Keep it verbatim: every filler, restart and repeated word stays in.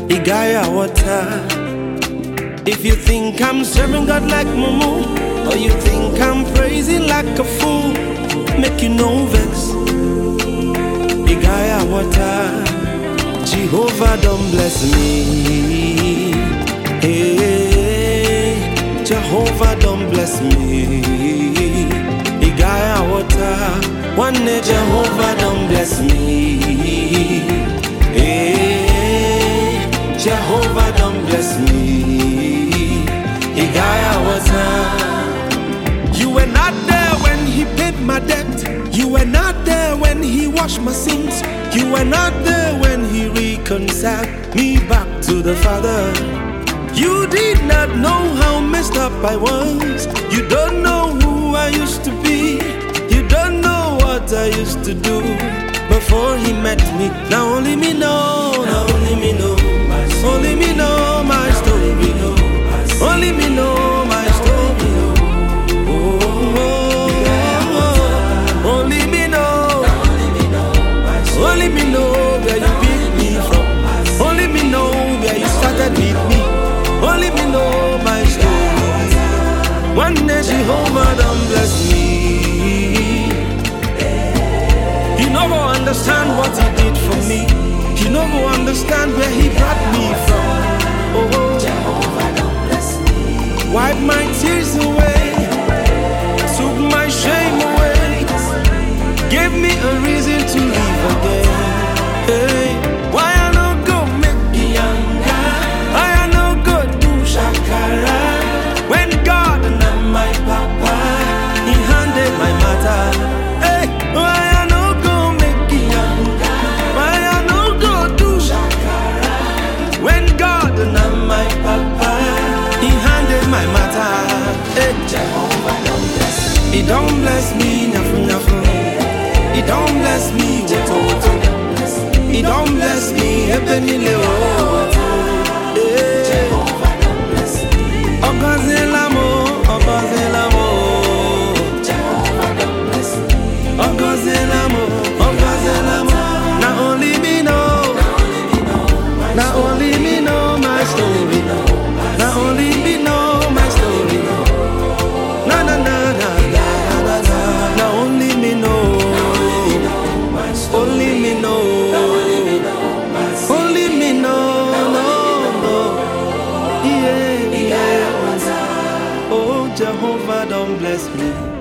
Igaya water. If you think I'm serving God like Mumu, or you think I'm praising like a fool, make you no vex. Igaya water. Jehovah don't bless me. Hey, Jehovah don't bless me. Igaya water. One day Jehovah don't bless me. Hey, Jehovah don't bless me. Igaya water. You were not there when he paid my debt. You were not there when he washed my sins. You were not there when he reconciled me back to the Father. You did not know how messed up I was. You don't know who I used to be. You don't know what I used to do before he met me. Now only me know. Now only me know. Only me know my story. Only me know my story. Oh, oh, oh. Only me know. Only me know where you picked me from. Only me know where you started with me. Only me know my story. One day Jehovah don't bless me. You never understand what he did for me. You never understand where he brought me from. Oh, Jehovah don't bless me. Wipe my tears away, took my shame away, gave me a reason to live again. Hey, why I no go make me younger? Why I no go do shakara? When God and my Papa, he handled my matter. Hey, why I no go make me younger? Why I no go do shakara? When God and my Papa, he handled my matter. Hey, Jehovah don't bless me. He don't bless me, nothing, nothing. He don't bless me, woto woto. He don't bless me, ebeni leo. Jehovah don't bless me. Ogazelamo, ogazelamo. Jehovah don't bless me. Ogazelamo, ogazelamo. Now only me know. Now only me know my story. Now only me know my story. Na na na na na na na. Now only me know. Only me know. Only me know. No, no. Yeah, yeah. Oh, Jehovah don't bless me.